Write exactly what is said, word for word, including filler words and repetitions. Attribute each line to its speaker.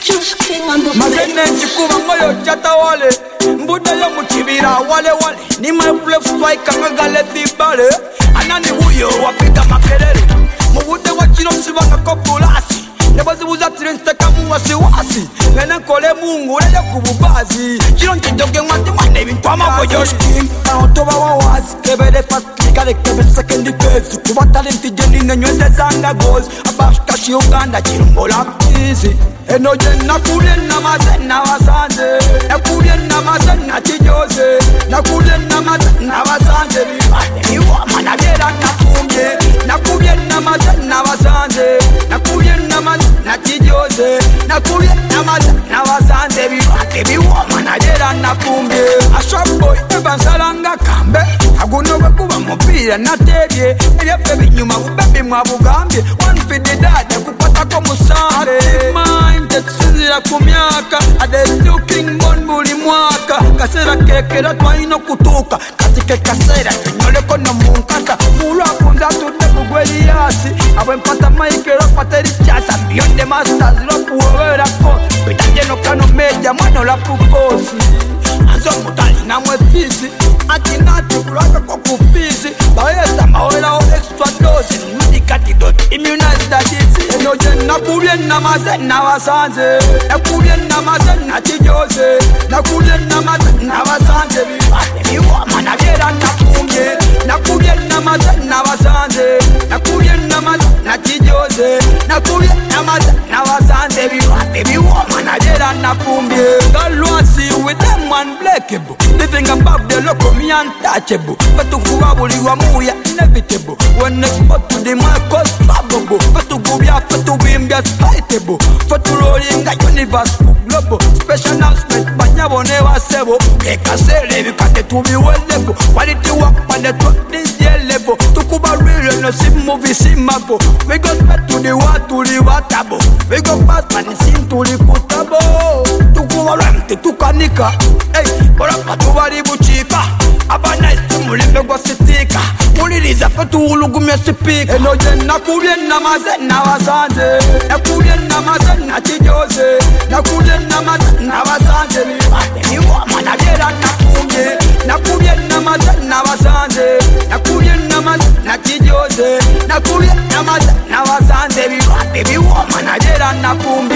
Speaker 1: Mazene chikuba moyo chata wale Mbuda yo mchibira wale wale Ni my bluff strike ngagale thibale Anani huyo wapita makelele Mubude wachino sibaka kopulasi Nebazi buza tirenste kamu wasiwasi Nene kole mungu leyo kububazi Chino nchidoge mwati mwane bintu amaboyo Sking Aotoba wawazi Kebele fast Kale kebele sekendi kezi Kuba talenti jeni nenyweze zanga goals Abashka shi Uganda chirungola mkizi Eno jena kulie na mazena wasanze Na kulie na mazena chijoze Na kulie na mazena wasanze Bibate miwa managera na kumye Na kulie na mazena wasanze Na kulie na mazena chijoze Na kulie na mazena wasanze Bibate miwa managera na kumye Ashaboy eba nsalanga kambe Aguno wekuba mupira na tebye Eya pebi nyuma ubebi mwabugambye One for the dada kupata kwa musambe Tetsinzira kumyaka Ade looking bon buli mwaka Kasera kekera twaino kutuka Katike kasera tunyole kono munkata Mulu akunza tude kugweli yasi Abwe mpata maikero pateri chasa Beyond the masters lopu wewera ko Bidanje no kano meja mwano lapu kosi Anzo mutali na mwepisi Ati nati kulaka kwa kupisi Baeta mawela o extra dose Medicati dot immunize that is Eno jen na kubien na mazen na wasanze Na kubien na mazen na chijoze Na kubien na mazen na wasanze Bibate miwa managera na kumye Na kubien na mazen na wasanze Na kubien na mazen na chijoze Na kubien na mazen na wasanze Bibate miwa managera na kumye Galwasi with them unbreakable Living above the local me untouchable Fetu kuwabuli wa muya inevitable When export to the market probable Fetu gubya fetu bimbya spitable Fetu rolling a universe global Special announcement banyabone wasebo Keka sele vikate tubi welebo Quality work on the top this year level Tukuba real no sim movie simabo We got back to the water to the waterbo We got back and sim to the putabo Tukuba rente tukanika Hey, bora patu bari buchika Abana isi mulimbe kwa sitika Muliliza fetu ulugumya sipika Eno jen na kubien na mazen na wasanze Na kubien na mazen na chijoze Na kubien na mazen na wasanze Bibate miwa managera na kumye Na kubien na mazen na wasanze Na kubien na mazen na chijoze Na kubien na mazen na wasanze Bibate miwa managera na kumye